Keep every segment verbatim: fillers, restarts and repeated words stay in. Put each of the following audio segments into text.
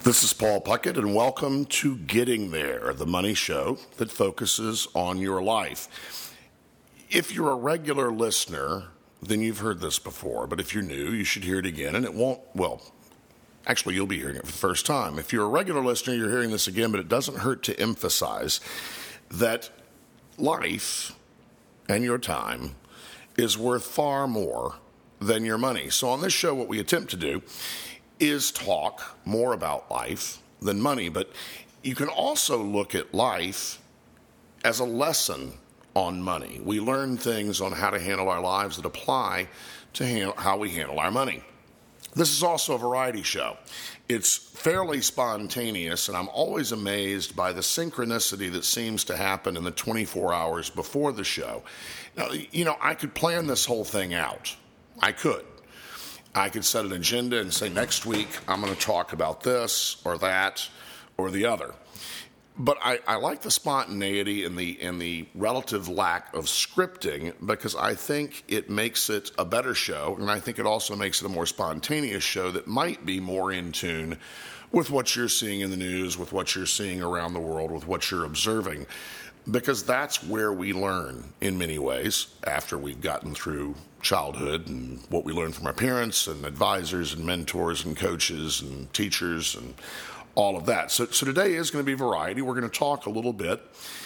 This is Paul Puckett, and welcome to Getting There, the money show that focuses on your life. If you're a regular listener, then you've heard this before, but if you're new, you should hear it again, and it won't, well, actually, you'll be hearing it for the first time. If you're a regular listener, you're hearing this again, but it doesn't hurt to emphasize that life and your time is worth far more than your money. So on this show, what we attempt to do is talk more about life than money, but you can also look at life as a lesson on money. We learn things on how to handle our lives that apply to handle, how we handle our money. This is also a variety show. It's fairly spontaneous, and I'm always amazed by the synchronicity that seems to happen in the twenty-four hours before the show. Now, you know, I could plan this whole thing out. I could. I could set an agenda and say, next week I'm going to talk about this or that or the other. But I, I like the spontaneity and the and the relative lack of scripting, because I think it makes it a better show, and I think it also makes it a more spontaneous show that might be more in tune with what you're seeing in the news, with what you're seeing around the world, with what you're observing, because that's where we learn in many ways after we've gotten through childhood and what we learn from our parents and advisors and mentors and coaches and teachers and all of that. So, so today is going to be variety. We're going to talk a little bit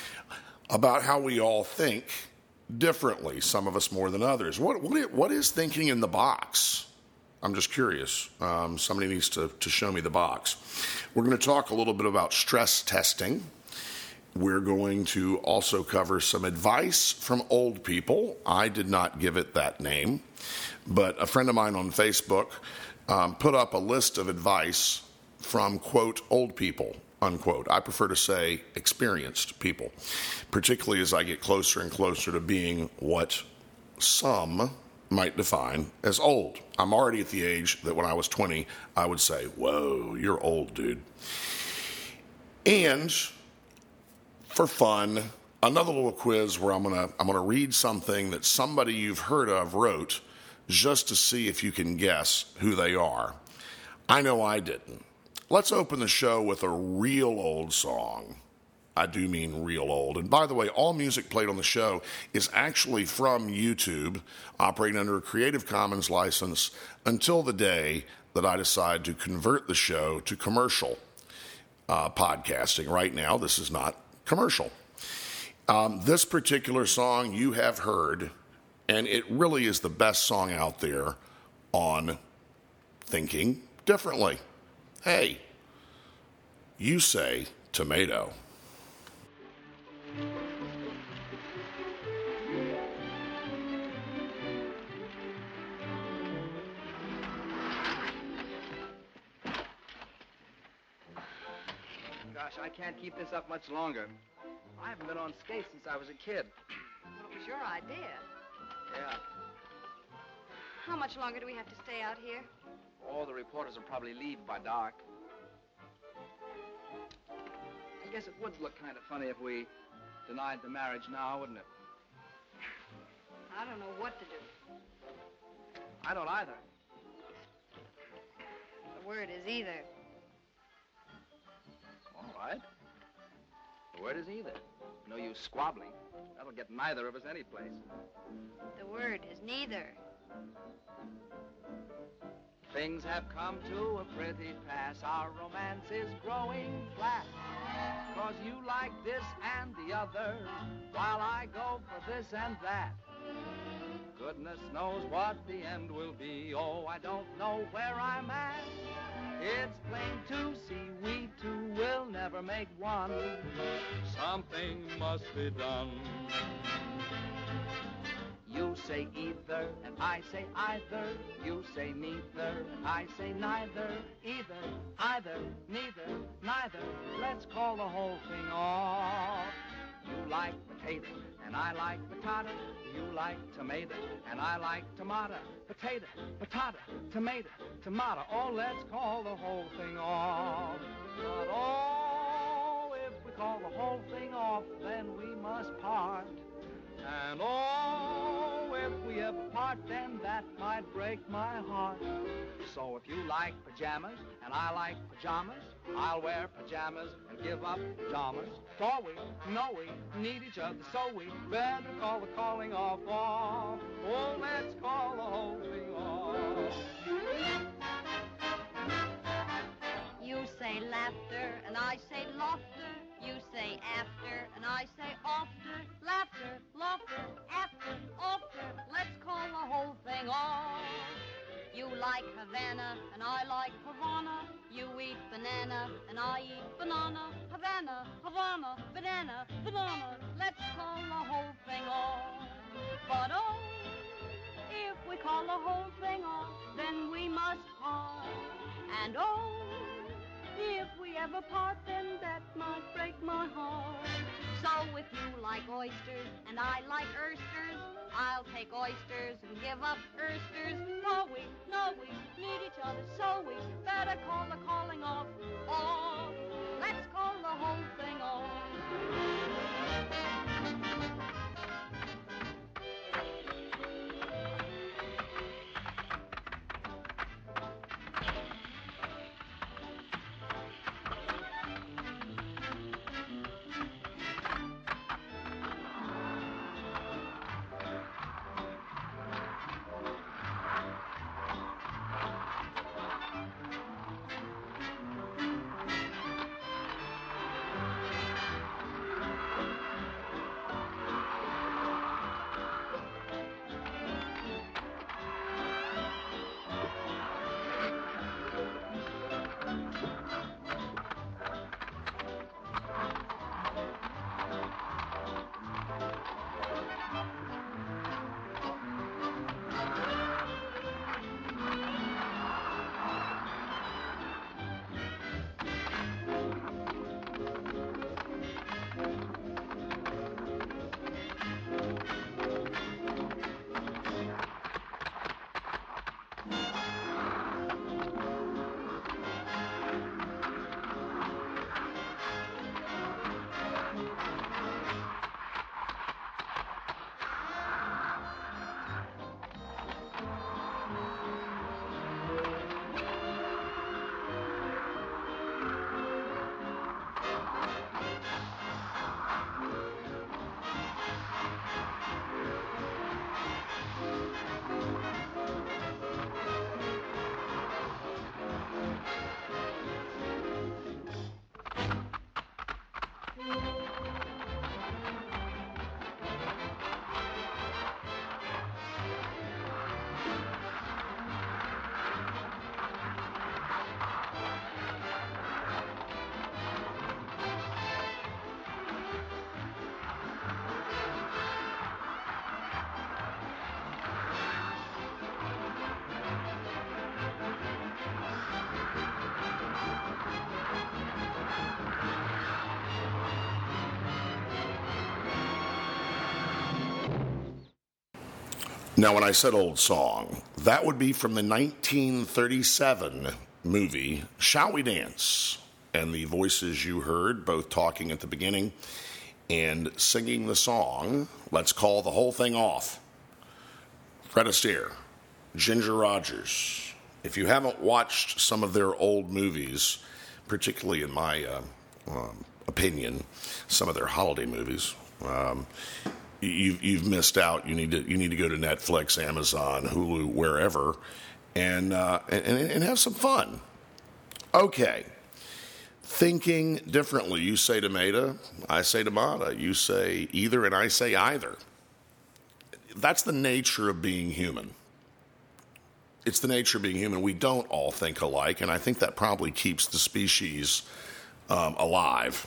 about how we all think differently, some of us more than others. What, what, what is thinking in the box? I'm just curious. Um, somebody needs to, to show me the box. We're going to talk a little bit about stress testing. We're going to also cover some advice from old people. I did not give it that name, but a friend of mine on Facebook um, put up a list of advice from, quote, old people, unquote. I prefer to say experienced people, particularly as I get closer and closer to being what some might define as old. I'm already at the age that when I was twenty, I would say, whoa, you're old, dude. And for fun, another little quiz where I'm gonna I'm gonna read something that somebody you've heard of wrote, just to see if you can guess who they are. I know I didn't. Let's open the show with a real old song. I do mean real old. And by the way, all music played on the show is actually from YouTube, operating under a Creative Commons license until the day that I decide to convert the show to commercial uh, podcasting. Right now, this is not commercial. Um, this particular song you have heard, and it really is the best song out there on thinking differently. Hey, you say tomato. Gosh, I can't keep this up much longer. I haven't been on skates since I was a kid. Well, it was your idea. Yeah. How much longer do we have to stay out here? All the reporters will probably leave by dark. I guess it would look kind of funny if we denied the marriage now, wouldn't it? I don't know what to do. I don't either. The word is either. All right. The word is either. No use squabbling. That'll get neither of us any place. The word is neither. Things have come to a pretty pass. Our romance is growing flat. Cause you like this and the other, while I go for this and that. Goodness knows what the end will be. Oh, I don't know where I'm at. It's plain to see we two will never make one. Something must be done. You say either, and I say either. You say neither, and I say neither. Either, either, neither, neither. Let's call the whole thing off. You like potato, and I like patata. You like tomato, and I like tomato. Potato, patata, tomato, tomato. Oh, let's call the whole thing off. But oh, if we call the whole thing off, then we must part. And oh, if we ever part, then that that might break my heart. So if you like pajamas and I like pajamas, I'll wear pajamas and give up pajamas. For we know we need each other, so we better call the calling off off. Oh, let's call the whole thing off. You say laughter and I say laughter. You say after and I say after. Laughter, laughter, after, after. Let's call the whole thing off. You like Havana and I like Havana. You eat banana and I eat banana. Havana, Havana, banana, banana. Let's call the whole thing off. But oh, if we call the whole thing off, then we must part. And oh, if we ever part, then that might break my heart. So if you like oysters and I like oysters, I'll take oysters and give up oysters. For we know we need each other, so we better call the calling off off. Let's call the whole thing off. Now, when I said old song, that would be from the nineteen thirty-seven movie Shall We Dance? And the voices you heard, both talking at the beginning and singing the song, Let's Call the Whole Thing Off. Fred Astaire, Ginger Rogers. If you haven't watched some of their old movies, particularly in my uh, um, opinion, some of their holiday movies, um, You've, you've missed out. You need to you need to go to Netflix, Amazon, Hulu, wherever, and uh, and, and have some fun. Okay, thinking differently. You say tomato, I say tomato. You say either, and I say either. That's the nature of being human. It's the nature of being human. We don't all think alike, and I think that probably keeps the species um, alive.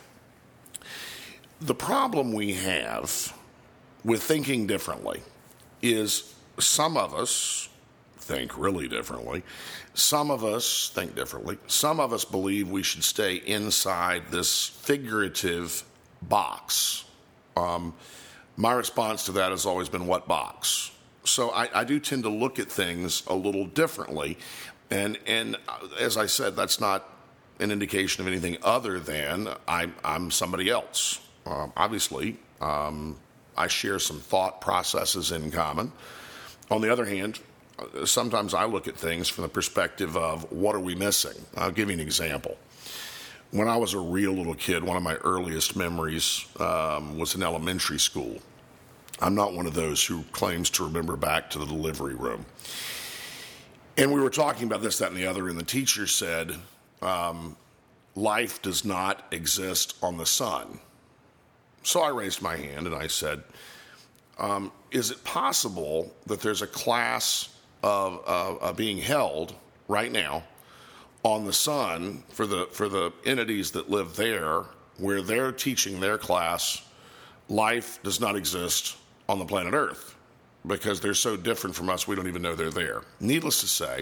The problem we have with thinking differently is some of us think really differently. Some of us think differently. Some of us believe we should stay inside this figurative box. Um, my response to that has always been, what box? So I, I do tend to look at things a little differently. And, and as I said, that's not an indication of anything other than I'm, I'm somebody else. Um, obviously, um, I share some thought processes in common. On the other hand, sometimes I look at things from the perspective of what are we missing? I'll give you an example. When I was a real little kid, one of my earliest memories um, was in elementary school. I'm not one of those who claims to remember back to the delivery room. And we were talking about this, that, and the other, and the teacher said, um, life does not exist on the sun. So I raised my hand and I said, um, is it possible that there's a class of uh, uh, being held right now on the sun for the for the entities that live there, where they're teaching their class, life does not exist on the planet Earth because they're so different from us, we don't even know they're there. Needless to say,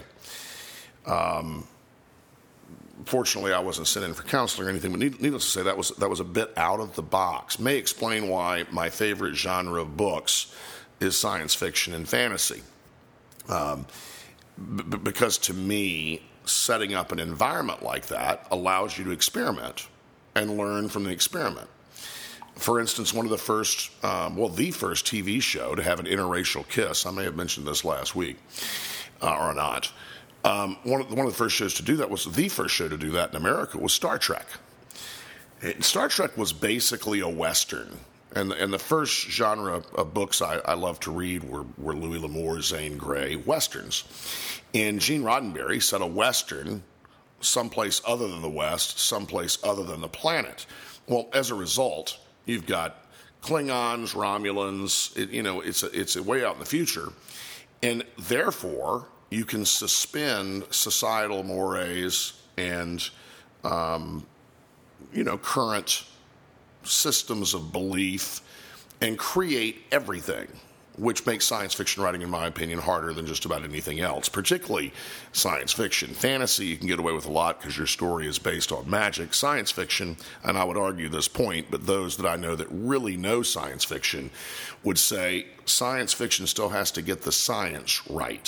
um, fortunately, I wasn't sent in for counseling or anything, but needless to say, that was that was a bit out of the box. May explain why my favorite genre of books is science fiction and fantasy. Um, b- because to me, setting up an environment like that allows you to experiment and learn from the experiment. For instance, one of the first, um, well, the first T V show to have an interracial kiss, I may have mentioned this last week, uh, or not, um, one, of, one of the first shows to do that was, the first show to do that in America was Star Trek. It, Star Trek was basically a Western. And, and the first genre of books I, I loved to read were, were Louis L'Amour, Zane Grey, Westerns. And Gene Roddenberry set a Western someplace other than the West, someplace other than the planet. Well, as a result, you've got Klingons, Romulans, it, you know, it's a, it's a way out in the future. And therefore, you can suspend societal mores and, um, you know, current systems of belief and create everything, which makes science fiction writing, in my opinion, harder than just about anything else, particularly science fiction. Fantasy, you can get away with a lot because your story is based on magic. Science fiction, and I would argue this point, but those that I know that really know science fiction would say science fiction still has to get the science right.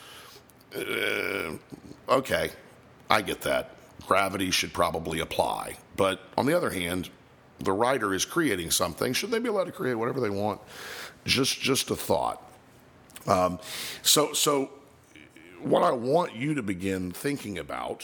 Uh, okay, I get that. Gravity should probably apply. But on the other hand, the writer is creating something. Should they be allowed to create whatever they want? Just just a thought. Um, so, so what I want you to begin thinking about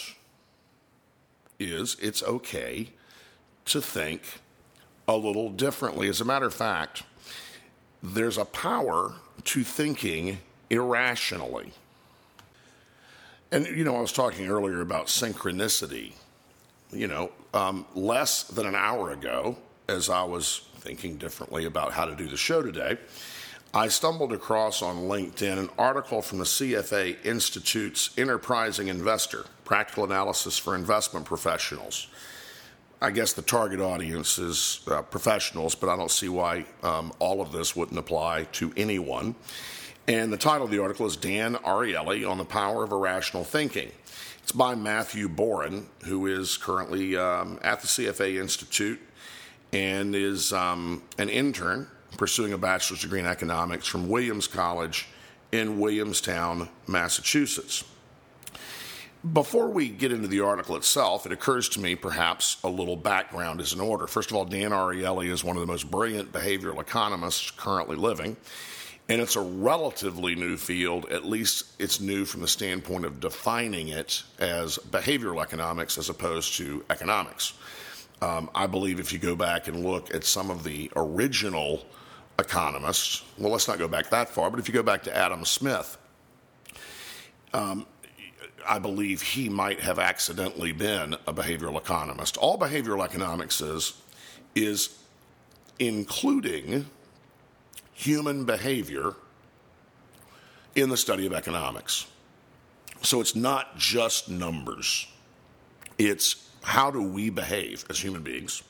is it's okay to think a little differently. As a matter of fact, there's a power to thinking irrationally. And, you know, I was talking earlier about synchronicity. You know, um, less than an hour ago, as I was thinking differently about how to do the show today, I stumbled across on LinkedIn an article from the C F A Institute's Enterprising Investor, Practical Analysis for Investment Professionals. I guess the target audience is uh, professionals, but I don't see why um, all of this wouldn't apply to anyone. And the title of the article is Dan Ariely on the Power of Irrational Thinking. It's by Matthew Boren, who is currently um, at the C F A Institute and is um, an intern pursuing a bachelor's degree in economics from Williams College in Williamstown, Massachusetts. Before we get into the article itself, it occurs to me perhaps a little background is in order. First of all, Dan Ariely is one of the most brilliant behavioral economists currently living. And it's a relatively new field, at least it's new from the standpoint of defining it as behavioral economics as opposed to economics. Um, I believe if you go back and look at some of the original economists, well, let's not go back that far, but if you go back to Adam Smith, um, I believe he might have accidentally been a behavioral economist. All behavioral economics is, is including human behavior in the study of economics. So it's not just numbers. It's how do we behave as human beings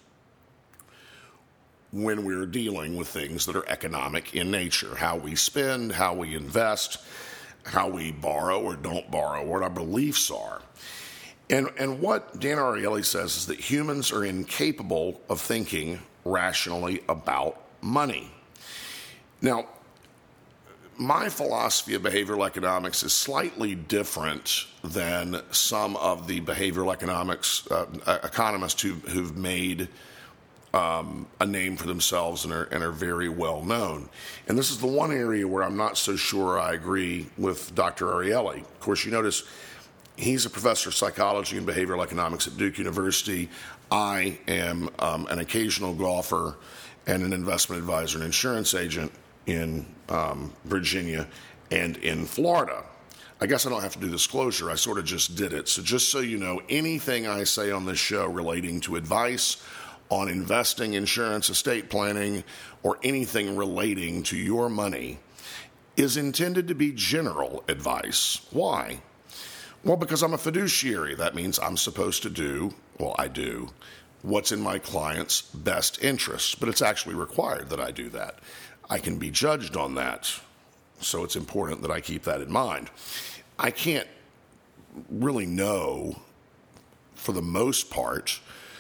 when we're dealing with things that are economic in nature, how we spend, how we invest, how we borrow or don't borrow, what our beliefs are. And, and what Dan Ariely says is that humans are incapable of thinking rationally about money. Now, my philosophy of behavioral economics is slightly different than some of the behavioral economics uh, economists who, who've made um, a name for themselves and are, and are very well known. And this is the one area where I'm not so sure I agree with Doctor Ariely. Of course, you notice he's a professor of psychology and behavioral economics at Duke University. I am um, an occasional golfer and an investment advisor and insurance agent in um, Virginia and in Florida. I guess I don't have to do disclosure. I sort of just did it. So just so you know, anything I say on this show relating to advice on investing, insurance, estate planning, or anything relating to your money is intended to be general advice. Why? Well, because I'm a fiduciary. That means I'm supposed to do, well, I do, what's in my client's best interest. But it's actually required that I do that. I can be judged on that. So it's important that I keep that in mind. I can't really know, for the most part,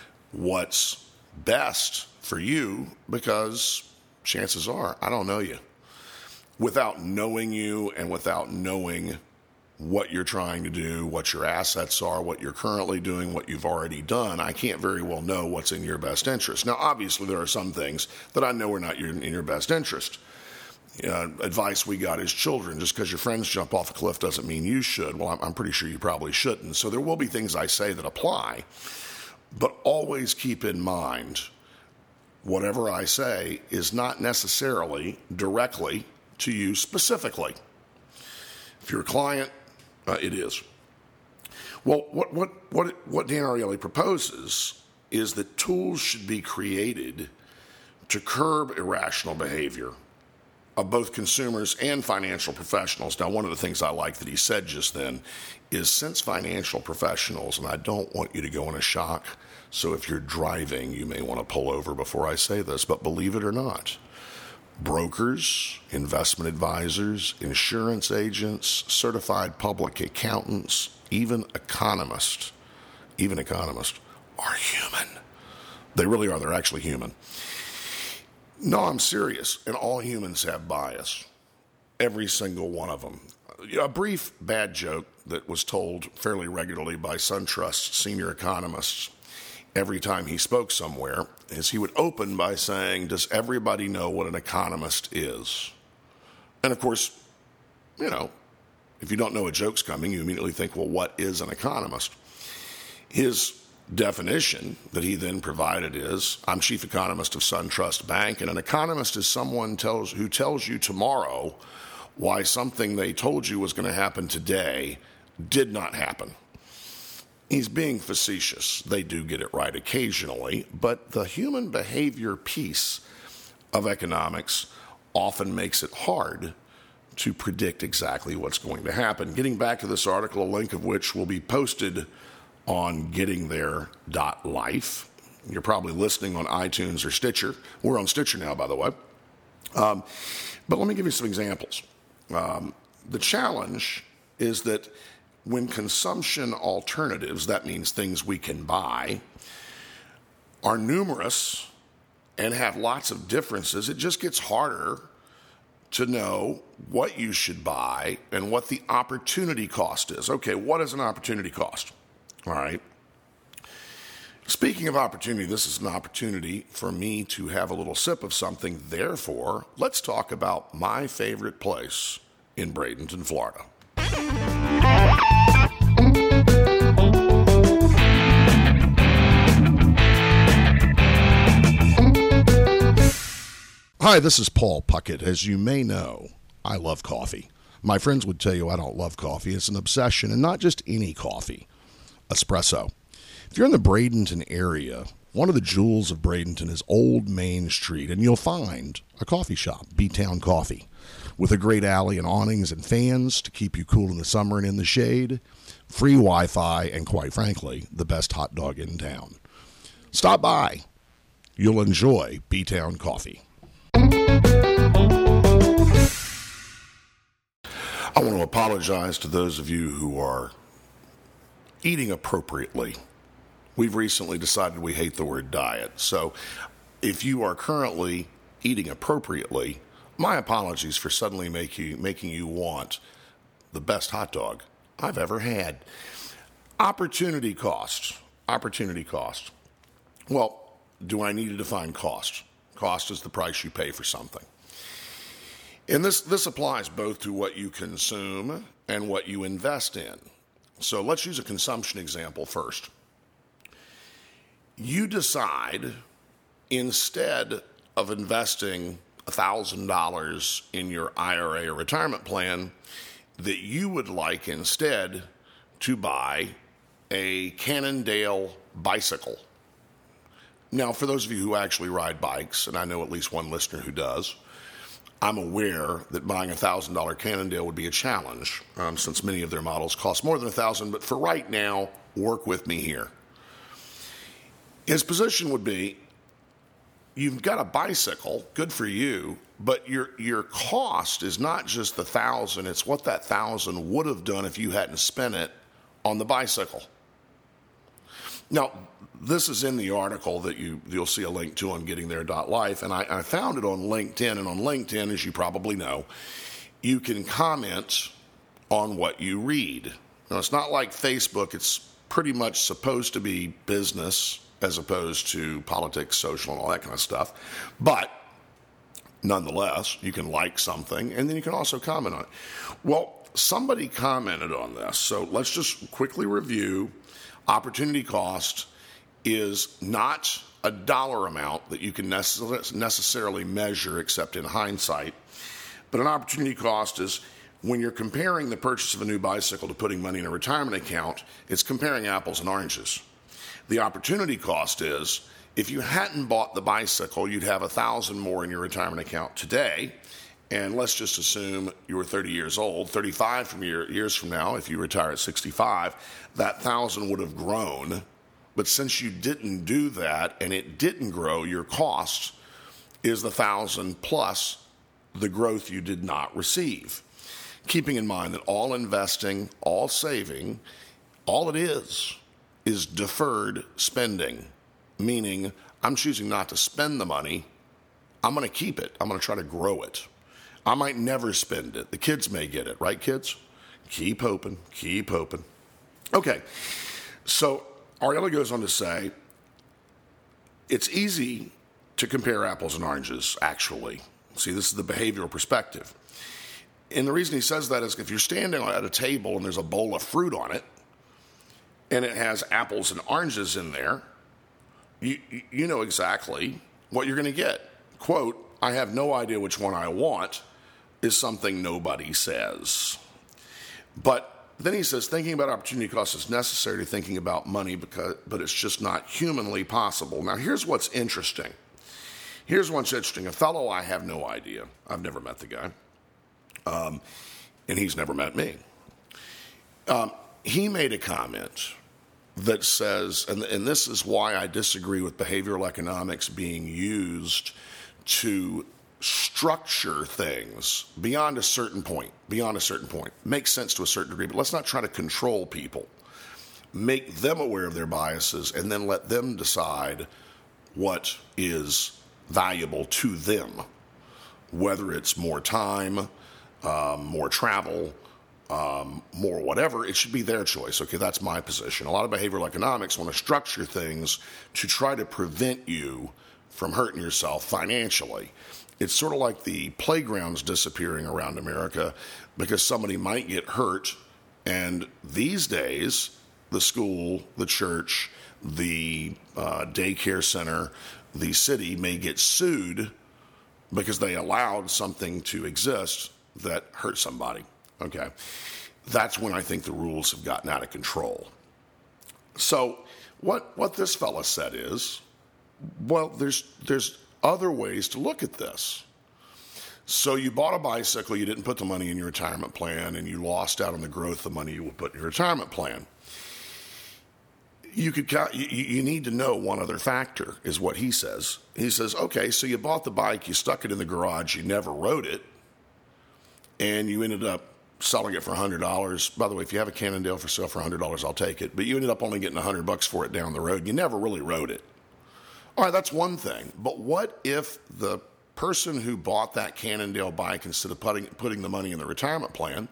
what's best for you because chances are I don't know you. Without knowing you and without knowing what you're trying to do, what your assets are, what you're currently doing, what you've already done, I can't very well know what's in your best interest. Now, obviously, there are some things that I know are not in your best interest. Uh, advice we got as children, just because your friends jump off a cliff doesn't mean you should. Well, I'm, I'm pretty sure you probably shouldn't. So there will be things I say that apply, but always keep in mind whatever I say is not necessarily directly to you specifically. If you're a client, uh, it is. Well, what, what, what, what Dan Ariely proposes is that tools should be created to curb irrational behavior of both consumers and financial professionals. Now, one of the things I like that he said just then is since financial professionals, and I don't want you to go in a shock, so if you're driving, you may want to pull over before I say this, but believe it or not, brokers, investment advisors, insurance agents, certified public accountants, even economists, even economists are human. They really are. They're actually human. No, I'm serious. And all humans have bias. Every single one of them. A brief bad joke that was told fairly regularly by SunTrust senior economists every time he spoke somewhere is he would open by saying, does everybody know what an economist is? And of course, you know, if you don't know a joke's coming, you immediately think, well, what is an economist? His definition that he then provided is, I'm chief economist of SunTrust Bank, and an economist is someone tells who tells you tomorrow why something they told you was going to happen today did not happen. He's being facetious. They do get it right occasionally, but the human behavior piece of economics often makes it hard to predict exactly what's going to happen. Getting back to this article, a link of which will be posted on getting there dot life. You're probably listening on iTunes or Stitcher. We're on Stitcher now, by the way. Um, but let me give you some examples. Um, the challenge is that when consumption alternatives, that means things we can buy, are numerous and have lots of differences, it just gets harder to know what you should buy and what the opportunity cost is. Okay, what is an opportunity cost? All right. Speaking of opportunity, this is an opportunity for me to have a little sip of something. Therefore, let's talk about my favorite place in Bradenton, Florida. Hi, this is Paul Puckett. As you may know, I love coffee. My friends would tell you I don't love coffee. It's an obsession, and not just any coffee. Espresso. If you're in the Bradenton area, one of the jewels of Bradenton is Old Main Street, and you'll find a coffee shop, B-Town Coffee, with a great alley and awnings and fans to keep you cool in the summer and in the shade, free Wi-Fi, and quite frankly, the best hot dog in town. Stop by. You'll enjoy B-Town Coffee. I want to apologize to those of you who are eating appropriately. We've recently decided we hate the word diet. So if you are currently eating appropriately, my apologies for suddenly make you, making you want the best hot dog I've ever had. Opportunity cost. Opportunity cost. Well, do I need to define cost? Cost is the price you pay for something. And this, this applies both to what you consume and what you invest in. So let's use a consumption example first. You decide, instead of investing one thousand dollars in your I R A or retirement plan, that you would like instead to buy a Cannondale bicycle. Now, for those of you who actually ride bikes, and I know at least one listener who does, I'm aware that buying a one thousand dollars Cannondale would be a challenge, um, since many of their models cost more than one thousand dollars, but for right now, work with me here. His position would be, you've got a bicycle, good for you, but your your cost is not just the one thousand dollars, it's what that one thousand dollars would have done if you hadn't spent it on the bicycle. Now, this is in the article that you, you'll see a link to on getting there dot life, and I, I found it on LinkedIn, and on LinkedIn, as you probably know, you can comment on what you read. Now, it's not like Facebook. It's pretty much supposed to be business as opposed to politics, social, and all that kind of stuff. But nonetheless, you can like something, and then you can also comment on it. Well, somebody commented on this, so let's just quickly review. Opportunity cost is not a dollar amount that you can necess- necessarily measure except in hindsight, but an opportunity cost is when you're comparing the purchase of a new bicycle to putting money in a retirement account, it's comparing apples and oranges. The opportunity cost is, if you hadn't bought the bicycle, you'd have a thousand more in your retirement account today. And let's just assume you were thirty years old, thirty-five from year, years from now, if you retire at sixty-five, that thousand would have grown. But since you didn't do that and it didn't grow, your cost is the thousand plus the growth you did not receive. Keeping in mind that all investing, all saving, all it is, is deferred spending, meaning I'm choosing not to spend the money. I'm going to keep it. I'm going to try to grow it. I might never spend it. The kids may get it, right, kids? Keep hoping, keep hoping. Okay, so Ariella goes on to say, it's easy to compare apples and oranges, actually. See, this is the behavioral perspective. And the reason he says that is if you're standing at a table and there's a bowl of fruit on it, and it has apples and oranges in there, you, you know exactly what you're going to get. Quote, I have no idea which one I want, is something nobody says. But then he says, thinking about opportunity cost is necessary to thinking about money, because, but it's just not humanly possible. Now, here's what's interesting. Here's what's interesting. A fellow I have no idea. I've never met the guy. Um, and he's never met me. Um, he made a comment that says, and, and this is why I disagree with behavioral economics being used to structure things beyond a certain point, beyond a certain point. Makes sense to a certain degree, but let's not try to control people. Make them aware of their biases and then let them decide what is valuable to them, whether it's more time, um, more travel, um, more whatever. It should be their choice. Okay, that's my position. A lot of behavioral economics want to structure things to try to prevent you from hurting yourself financially. It's sort of like the playgrounds disappearing around America because somebody might get hurt, and these days, the school, the church, the uh, daycare center, the city may get sued because they allowed something to exist that hurt somebody. Okay, that's when I think the rules have gotten out of control. So what what this fella said is, well, there's there's other ways to look at this. So you bought a bicycle, you didn't put the money in your retirement plan, and you lost out on the growth of the money you would put in your retirement plan. You could you, you need to know one other factor, is what he says. He says, okay, so you bought the bike, you stuck it in the garage, you never rode it, and you ended up selling it for one hundred dollars. By the way, if you have a Cannondale for sale for one hundred dollars, I'll take it. But you ended up only getting one hundred bucks for it down the road. You never really rode it. All right, that's one thing. But what if the person who bought that Cannondale bike, instead of putting, putting the money in the retirement plan,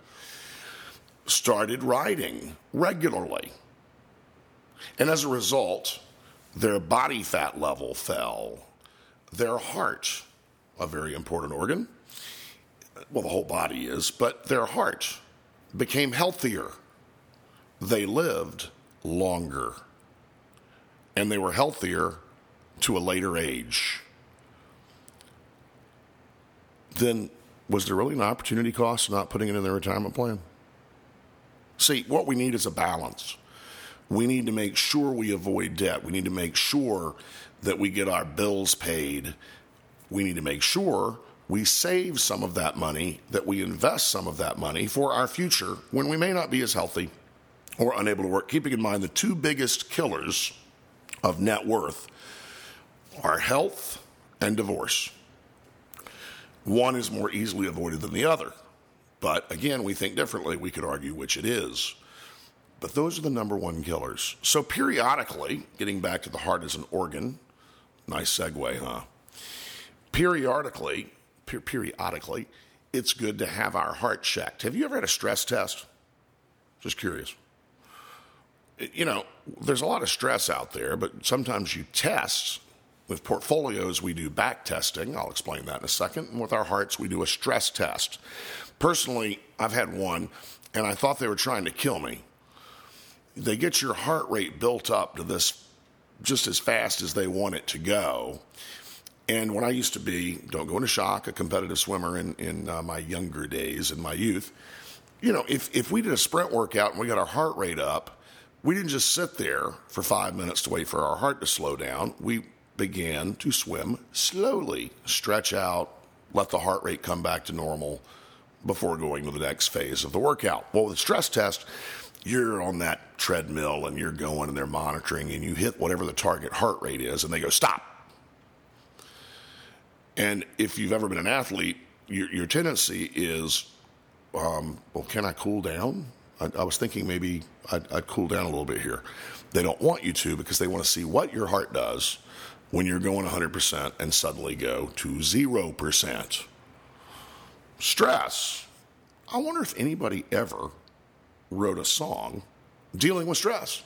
started riding regularly? And as a result, Their body fat level fell. Their heart, a very important organ, well, the whole body is, but their heart became healthier. They lived longer. And they were healthier to a later age. Then was there really an opportunity cost of not putting it in their retirement plan? See, what we need is a balance. We need to make sure we avoid debt. We need to make sure that we get our bills paid. We need to make sure we save some of that money, that we invest some of that money for our future when we may not be as healthy or unable to work. Keeping in mind the two biggest killers of net worth are health and divorce. One is more easily avoided than the other. But again, we think differently. We could argue which it is. But those are the number one killers. So periodically, getting back to the heart as an organ, nice segue, huh? Periodically, per- periodically, it's good to have our heart checked. Have you ever had a stress test? Just curious. You know, there's a lot of stress out there, but sometimes you test. With portfolios, we do back testing. I'll explain that in a second. And with our hearts, we do a stress test. Personally, I've had one, and I thought they were trying to kill me. They get your heart rate built up to this just as fast as they want it to go. And when I used to be, don't go into shock, a competitive swimmer in, in uh, my younger days, in my youth, you know, if, if we did a sprint workout and we got our heart rate up, we didn't just sit there for five minutes to wait for our heart to slow down. We began to swim slowly, stretch out, let the heart rate come back to normal before going to the next phase of the workout. Well, with the stress test, you're on that treadmill and you're going and they're monitoring and you hit whatever the target heart rate is and they go, stop. And if you've ever been an athlete, your, your tendency is, um, well, can I cool down? I, I was thinking maybe I'd, I'd cool down a little bit here. They don't want you to because they want to see what your heart does when you're going one hundred percent and suddenly go to zero percent. Stress. I wonder if anybody ever wrote a song dealing with stress.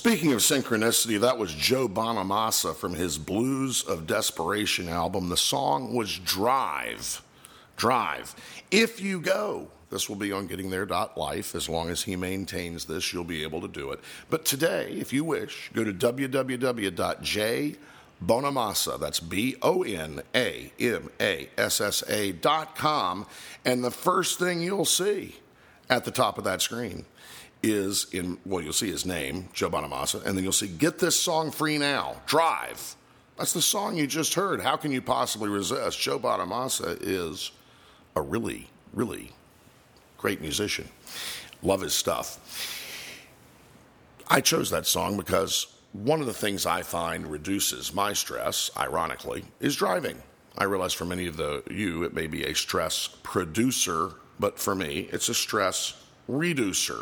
Speaking of synchronicity, that was Joe Bonamassa from his Blues of Desperation album. The song was Drive. Drive. If you go, this will be on getting there dot life. As long as he maintains this, you'll be able to do it. But today, if you wish, go to w w w dot j bonamassa, that's B O N A M A S S A dot com, and the first thing you'll see at the top of that screen is, in well, you'll see his name, Joe Bonamassa, and then you'll see Get This Song Free Now, Drive. That's the song you just heard. How can you possibly resist? Joe Bonamassa is a really, really great musician. Love his stuff. I chose that song because one of the things I find reduces my stress, ironically, is driving. I realize for many of the you, it may be a stress producer, but for me, it's a stress reducer.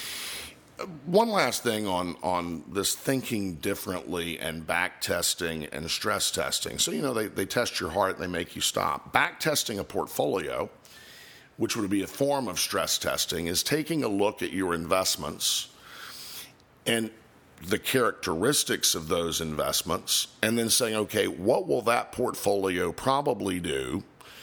One last thing on, on this thinking differently and back testing and stress testing. So, you know, they, they test your heart and they make you stop. Back testing a portfolio, which would be a form of stress testing, is taking a look at your investments and the characteristics of those investments, and then saying, okay, what will that portfolio probably do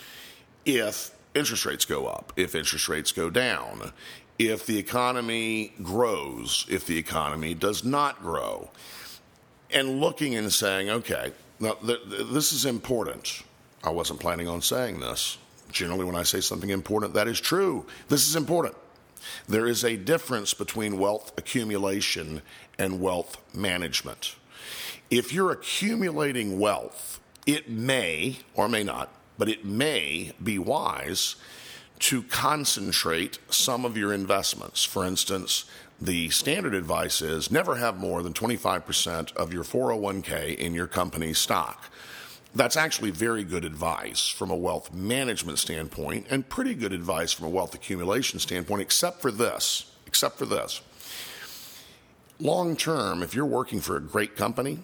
if interest rates go up, if interest rates go down, if the economy grows, if the economy does not grow, and looking and saying, okay, now th- th- this is important. I wasn't planning on saying this. Generally, when I say something important, that is true. This is important. There is a difference between wealth accumulation and wealth management. If you're accumulating wealth, it may, or may not, but it may be wise to concentrate some of your investments. For instance, the standard advice is never have more than twenty-five percent of your four oh one k in your company's stock. That's actually very good advice from a wealth management standpoint, and pretty good advice from a wealth accumulation standpoint, except for this, except for this. Long term, if you're working for a great company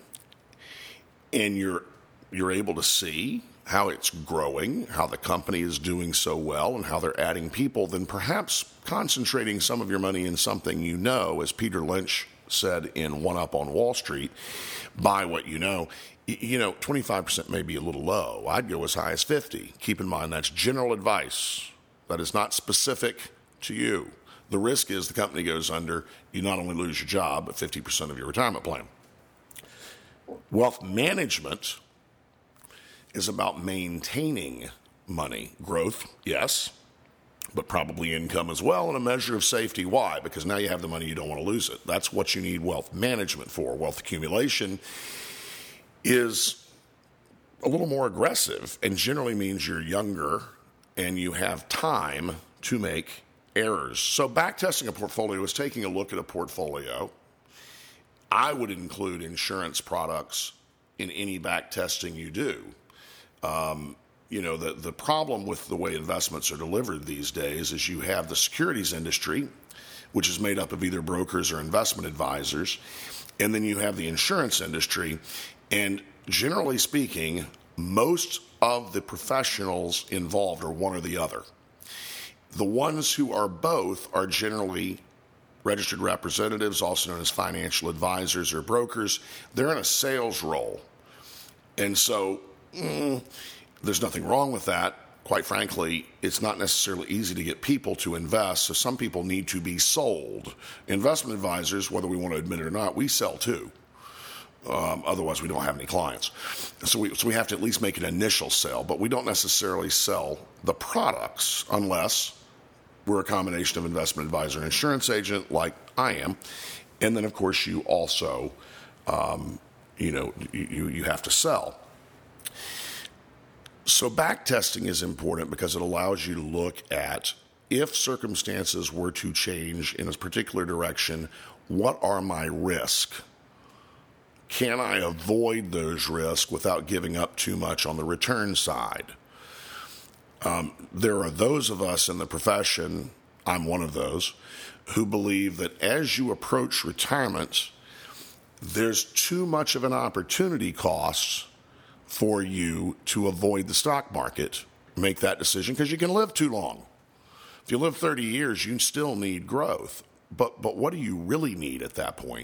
and you're you're able to see how it's growing, how the company is doing so well, and how they're adding people, then perhaps concentrating some of your money in something you know, as Peter Lynch said in One Up on Wall Street, buy what you know. You know, twenty-five percent may be a little low. I'd go as high as fifty. Keep in mind, that's general advice. That is not specific to you. The risk is the company goes under. You not only lose your job, but fifty percent of your retirement plan. Wealth management is about maintaining money. Growth, yes, but probably income as well, and a measure of safety. Why? Because now you have the money, you don't want to lose it. That's what you need wealth management for. Wealth accumulation is a little more aggressive and generally means you're younger and you have time to make errors. So backtesting a portfolio is taking a look at a portfolio. I would include insurance products in any backtesting you do. Um, you know, the, the problem with the way investments are delivered these days is you have the securities industry, which is made up of either brokers or investment advisors, and then you have the insurance industry. And generally speaking, most of the professionals involved are one or the other. The ones who are both are generally registered representatives, also known as financial advisors or brokers. They're in a sales role. And so mm, there's nothing wrong with that. Quite frankly, it's not necessarily easy to get people to invest, so some people need to be sold. Investment advisors, whether we want to admit it or not, we sell too. Um, otherwise, we don't have any clients. So we, so we have to at least make an initial sale, but we don't necessarily sell the products unless we're a combination of investment advisor and insurance agent like I am. And then, of course, you also, um, you know, you, you have to sell. So backtesting is important because it allows you to look at if circumstances were to change in a particular direction, what are my risks? Can I avoid those risks without giving up too much on the return side? Um, there are those of us in the profession, I'm one of those, who believe that as you approach retirement, there's too much of an opportunity cost for you to avoid the stock market. Make that decision because you can live too long. If you live thirty years, you still need growth. But but what do you really need at that point?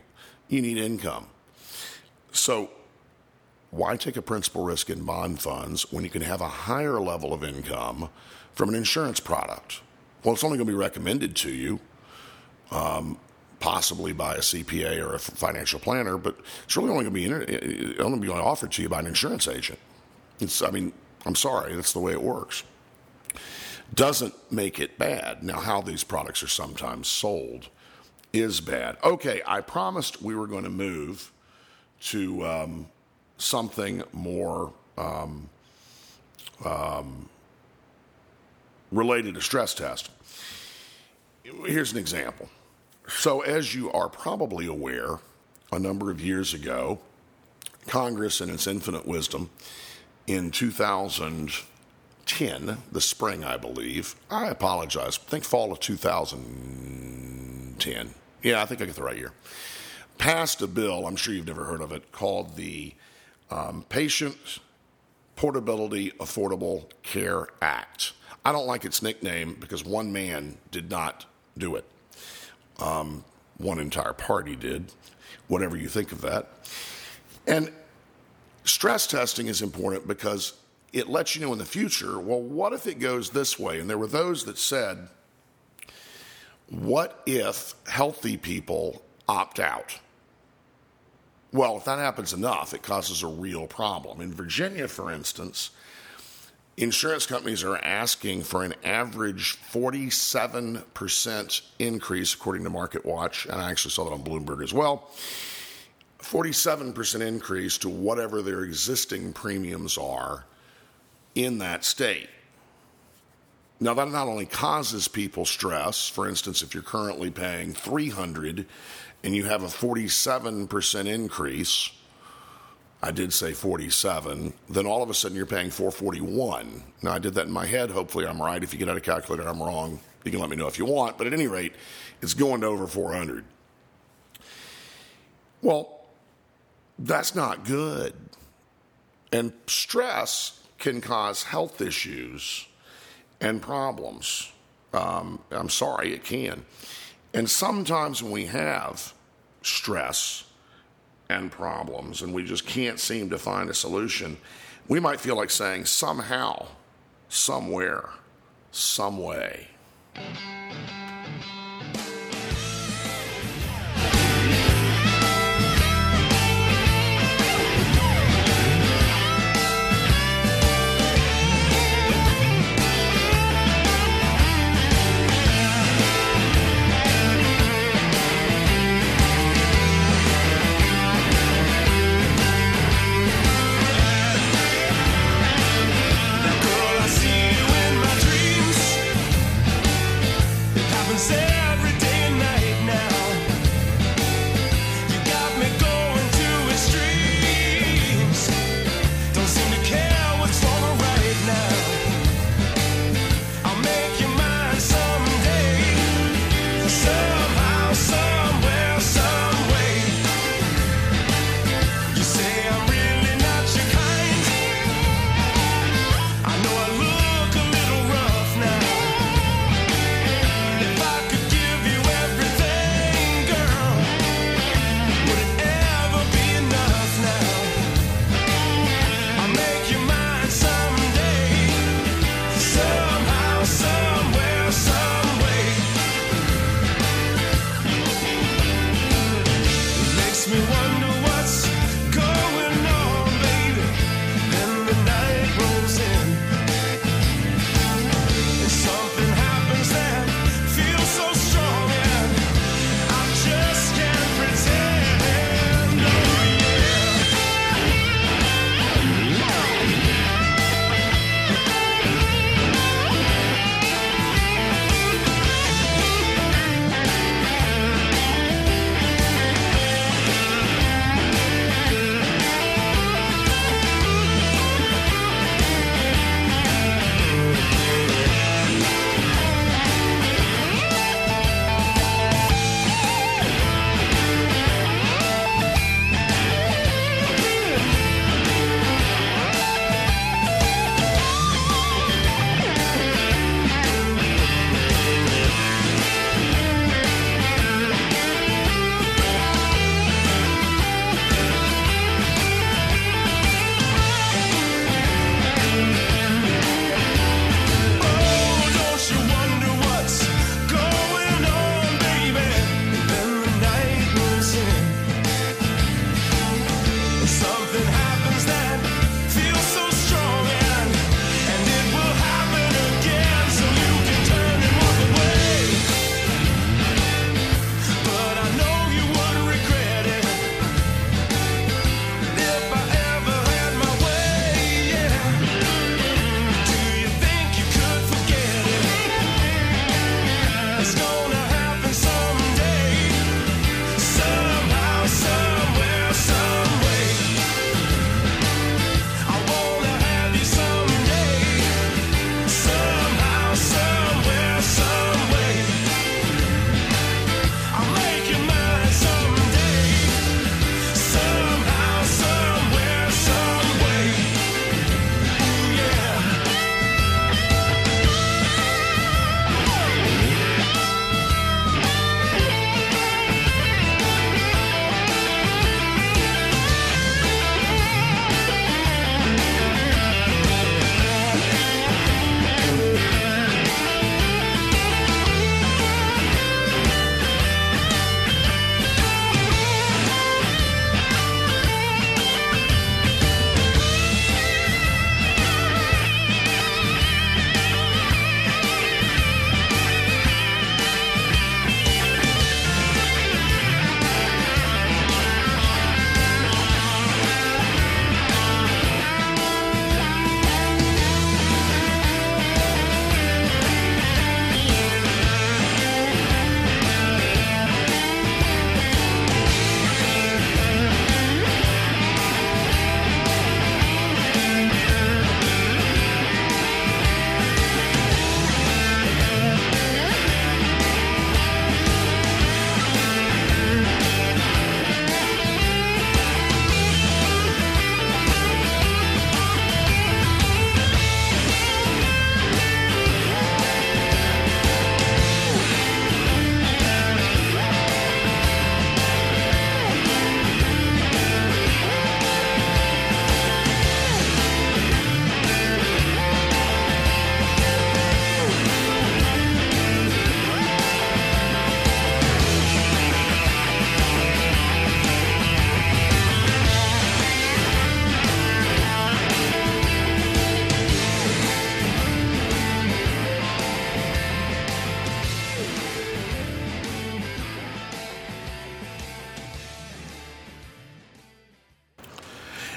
You need income. So why take a principal risk in bond funds when you can have a higher level of income from an insurance product? Well, it's only going to be recommended to you, um, possibly by a C P A or a financial planner, but it's really only going to be inter- only be offered to you by an insurance agent. It's, I mean, I'm sorry, that's the way it works. Doesn't make it bad. Now, how these products are sometimes sold is bad. Okay, I promised we were going to move to um, something more um, um, related to stress test. Here's an example. So, as you are probably aware, a number of years ago, Congress, in its infinite wisdom, in two thousand ten, the spring, I believe, I apologize, I think fall of two thousand ten. Yeah, I think I get the right year. Passed a bill, I'm sure you've never heard of it, called the um, Patient Portability Affordable Care Act. I don't like its nickname because one man did not do it. Um, one entire party did, whatever you think of that. And stress testing is important because it lets you know in the future, well, what if it goes this way? And there were those that said, what if healthy people opt out? Well, if that happens enough, it causes a real problem. In Virginia, for instance, insurance companies are asking for an average forty-seven percent increase, according to MarketWatch, and I actually saw that on Bloomberg as well, forty-seven percent increase to whatever their existing premiums are in that state. Now, that not only causes people stress, for instance, if you're currently paying three hundred dollars and you have a forty-seven percent increase, I did say forty-seven, then all of a sudden you're paying four hundred forty-one dollars. Now, I did that in my head. Hopefully I'm right. If you get out a calculator, I'm wrong. You can let me know if you want. But at any rate, it's going to over four hundred dollars. Well, that's not good. And stress can cause health issues and problems. Um, I'm sorry, it can. And sometimes when we have stress and problems and we just can't seem to find a solution, we might feel like saying somehow, somewhere, some way. Girl, I see you in my dreams.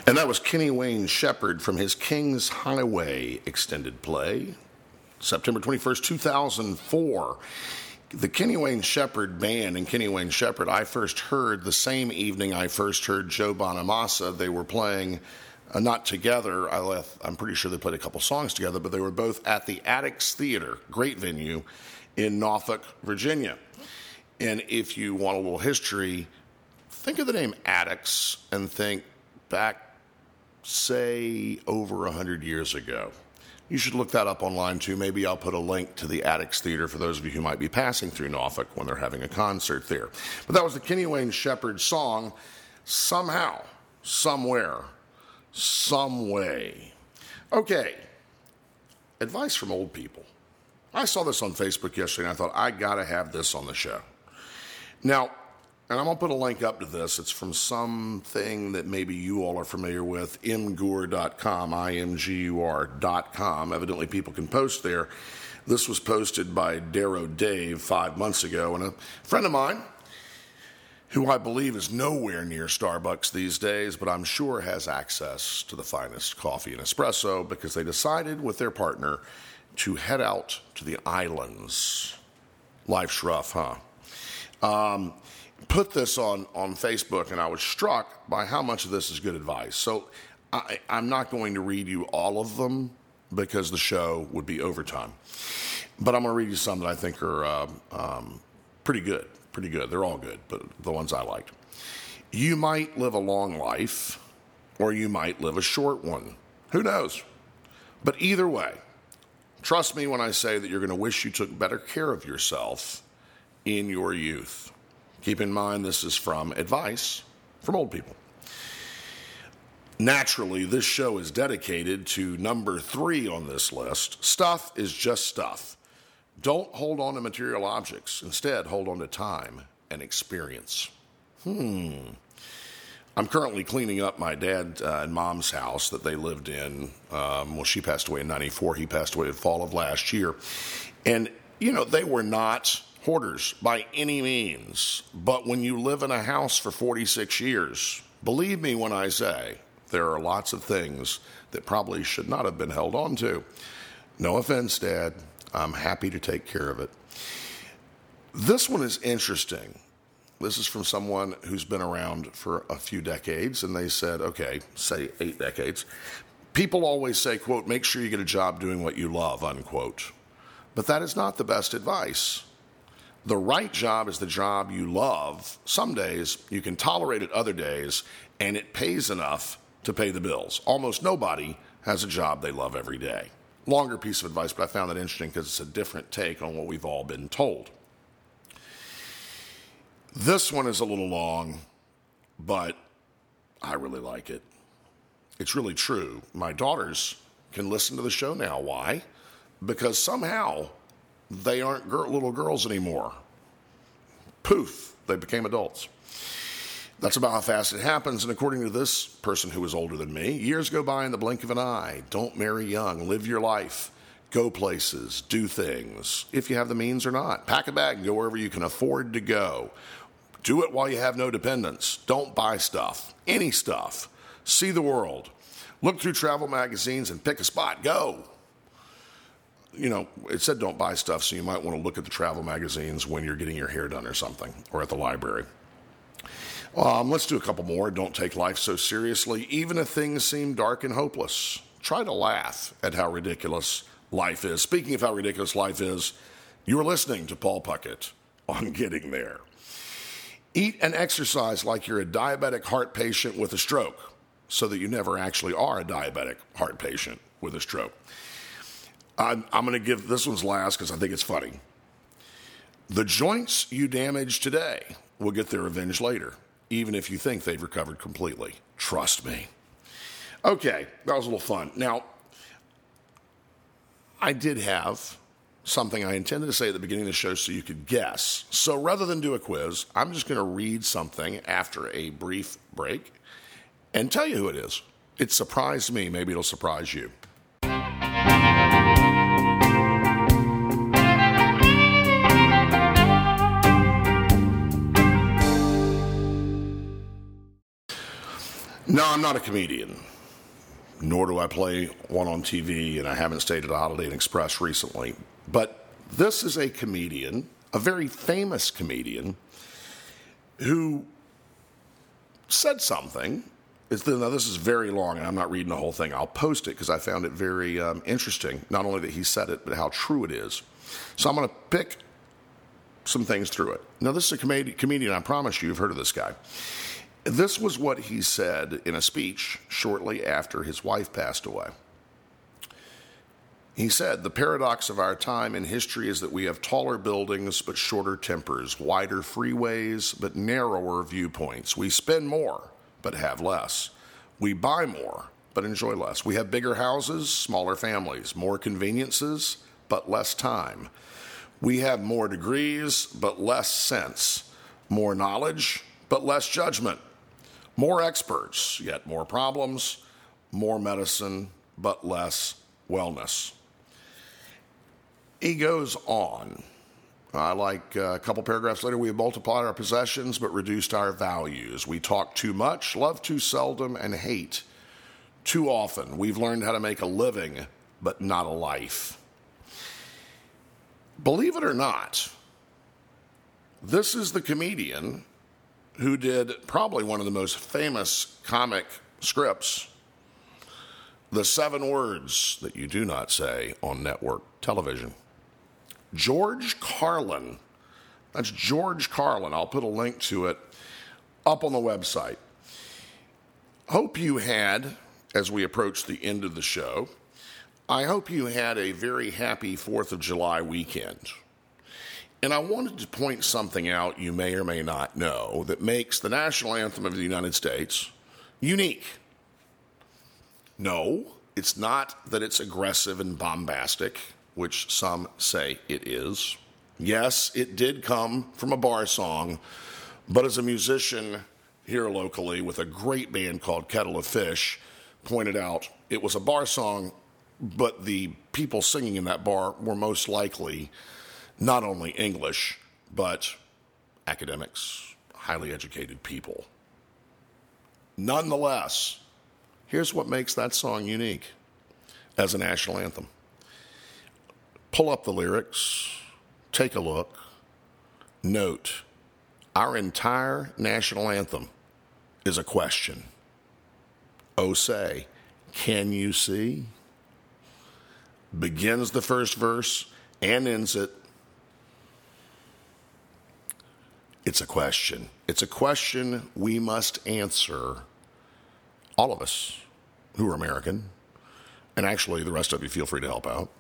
And that was Kenny Wayne Shepherd from his King's Highway extended play, September twenty-first, two thousand four. The Kenny Wayne Shepherd band and Kenny Wayne Shepherd, I first heard the same evening I first heard Joe Bonamassa. They were playing, uh, not together, I left, I'm pretty sure they played a couple songs together, but they were both at the Attucks Theater, great venue, in Norfolk, Virginia. And if you want a little history, think of the name Attucks and think back, say, over one hundred years ago. You should look that up online, too. Maybe I'll put a link to the Attucks Theater for those of you who might be passing through Norfolk when they're having a concert there. But that was the Kenny Wayne Shepherd song, Somehow, Somewhere, Some Way. Okay, advice from old people. I saw this on Facebook yesterday, and I thought, I got to have this on the show. Now, and I'm going to put a link up to this. It's from something that maybe you all are familiar with, m gur dot com, I M G U R dot com. Evidently, people can post there. This was posted by Darrow Dave five months ago, and a friend of mine, who I believe is nowhere near Starbucks these days, but I'm sure has access to the finest coffee and espresso, because they decided with their partner to head out to the islands. Life's rough, huh? Um... Put this on, on Facebook, and I was struck by how much of this is good advice. So I, I'm not going to read you all of them because the show would be overtime. But I'm going to read you some that I think are uh, um, pretty good. Pretty good. They're all good, but the ones I liked. You might live a long life, or you might live a short one. Who knows? But either way, trust me when I say that you're going to wish you took better care of yourself in your youth. Keep in mind, this is from advice from old people. Naturally, this show is dedicated to number three on this list. Stuff is just stuff. Don't hold on to material objects. Instead, hold on to time and experience. Hmm. I'm currently cleaning up my dad uh, and mom's house that they lived in. Um, well, she passed away in ninety-four. He passed away in fall of last year. And, you know, they were not hoarders by any means, but when you live in a house for forty-six years, believe me when I say there are lots of things that probably should not have been held on to. No offense, Dad. I'm happy to take care of it. This one is interesting. This is from someone who's been around for a few decades, and they said, okay, say eight decades. People always say, quote, make sure you get a job doing what you love, unquote. But that is not the best advice. The right job is the job you love. Some days you can tolerate it other days, and it pays enough to pay the bills. Almost nobody has a job they love every day. Longer piece of advice, but I found that interesting because it's a different take on what we've all been told. This one is a little long, but I really like it. It's really true. My daughters can listen to the show now. Why? Because somehow they aren't girl, little girls anymore. Poof, they became adults. That's about how fast it happens, and according to this person who is older than me, years go by in the blink of an eye. Don't marry young. Live your life. Go places. Do things, if you have the means or not. Pack a bag and go wherever you can afford to go. Do it while you have no dependents. Don't buy stuff. Any stuff. See the world. Look through travel magazines and pick a spot. Go. You know, it said don't buy stuff, so you might want to look at the travel magazines when you're getting your hair done or something, or at the library. Um, let's do a couple more. Don't take life so seriously, even if things seem dark and hopeless. Try to laugh at how ridiculous life is. Speaking of how ridiculous life is, you're listening to Paul Puckett on Getting There. Eat and exercise like you're a diabetic heart patient with a stroke, so that you never actually are a diabetic heart patient with a stroke. I'm, I'm going to give this one's last because I think it's funny. The joints you damage today will get their revenge later, even if you think they've recovered completely. Trust me. Okay, that was a little fun. Now, I did have something I intended to say at the beginning of the show so you could guess. So rather than do a quiz, I'm just going to read something after a brief break and tell you who it is. It surprised me. Maybe it'll surprise you. No, I'm not a comedian, nor do I play one on T V, and I haven't stayed at a Holiday Inn Express recently. But this is a comedian, a very famous comedian, who said something. It's, now, this is very long, and I'm not reading the whole thing. I'll post it because I found it very um, interesting, not only that he said it, but how true it is. So I'm going to pick some things through it. Now, this is a com- comedian, I promise you, you've heard of this guy. This was what he said in a speech shortly after his wife passed away. He said, "The paradox of our time in history is that we have taller buildings but shorter tempers, wider freeways but narrower viewpoints. We spend more but have less. We buy more but enjoy less. We have bigger houses, smaller families, more conveniences but less time. We have more degrees but less sense, more knowledge but less judgment. More experts, yet more problems, more medicine, but less wellness." He goes on. I like uh, a couple paragraphs later, "We have multiplied our possessions, but reduced our values. We talk too much, love too seldom, and hate too often. We've learned how to make a living, but not a life." Believe it or not, this is the comedian who did probably one of the most famous comic scripts, The Seven Words That You Do Not Say on Network Television. George Carlin. That's George Carlin. I'll put a link to it up on the website. Hope you had, as we approach the end of the show, I hope you had a very happy fourth of July weekend. And I wanted to point something out you may or may not know that makes the national anthem of the United States unique. No, it's not that it's aggressive and bombastic, which some say it is. Yes, it did come from a bar song, but as a musician here locally with a great band called Kettle of Fish pointed out, it was a bar song, but the people singing in that bar were most likely not only English, but academics, highly educated people. Nonetheless, here's what makes that song unique as a national anthem. Pull up the lyrics, take a look, note, our entire national anthem is a question. Oh, say, can you see? Begins the first verse and ends it. It's a question. It's a question we must answer, all of us who are American, and actually the rest of you feel free to help out.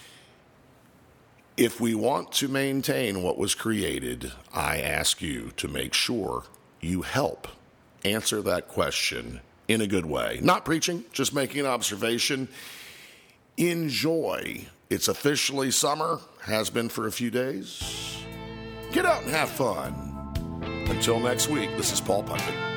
If we want to maintain what was created, I ask you to make sure you help answer that question in a good way. Not preaching, just making an observation. Enjoy. It's officially summer, has been for a few days. Get out and have fun. Until next week, this is Paul Puckett.